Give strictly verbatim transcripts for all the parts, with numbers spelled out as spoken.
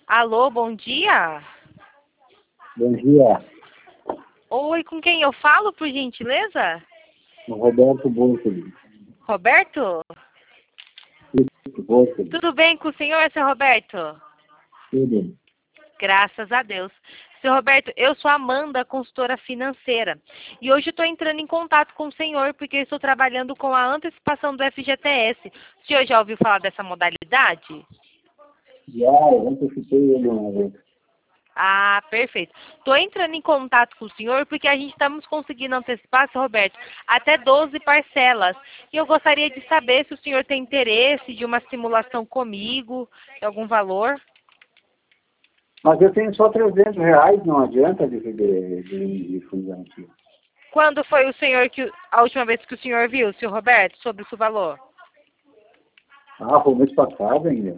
Alô, bom dia. Bom dia, Oi, com quem eu falo, por gentileza? o Roberto Bolsoli. Roberto? Bolsoli, Tudo bem com o senhor, seu Roberto? tudo. Graças a Deus. Seu Roberto, eu sou a Amanda, consultora financeira. E hoje estou entrando em contato com o senhor porque eu estou trabalhando com a antecipação do F G T S. O senhor já ouviu falar dessa modalidade? Já, eu antecipei ele uma vez. Ah, perfeito. Estou entrando em contato com o senhor porque a gente estamos conseguindo antecipar, seu Roberto, até doze parcelas. E eu gostaria de saber se o senhor tem interesse de uma simulação comigo, de algum valor. Mas eu tenho só trezentos reais, não adianta de, de, de, de fusão aqui. Quando foi o senhor que a última vez que o senhor viu, seu Roberto, sobre o seu valor? Ah, foi mês passado ainda.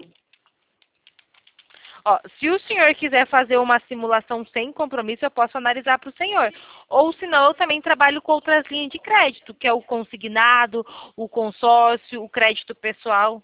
Ó, se o senhor quiser fazer uma simulação sem compromisso, eu posso analisar para o senhor. Ou senão eu também trabalho com outras linhas de crédito, que é o consignado, o consórcio, o crédito pessoal.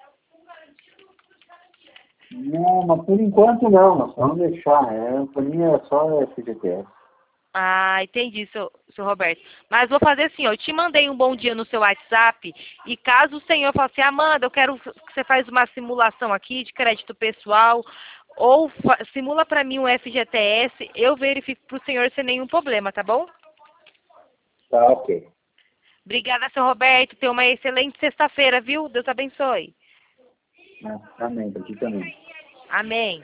Não, mas por enquanto não, nós vamos deixar. É, para mim é só F G T S. Ah, entendi, seu, seu Roberto. Mas vou fazer assim, ó, eu te mandei um bom dia no seu WhatsApp e caso o senhor fale assim, Amanda, eu quero que você faz uma simulação aqui de crédito pessoal ou fa- simula para mim um F G T S, eu verifico para o senhor sem nenhum problema, tá bom? Tá, ok. Obrigada, seu Roberto. Tenha uma excelente sexta-feira, viu? Deus abençoe. Ah, amém, para ti também. Amém.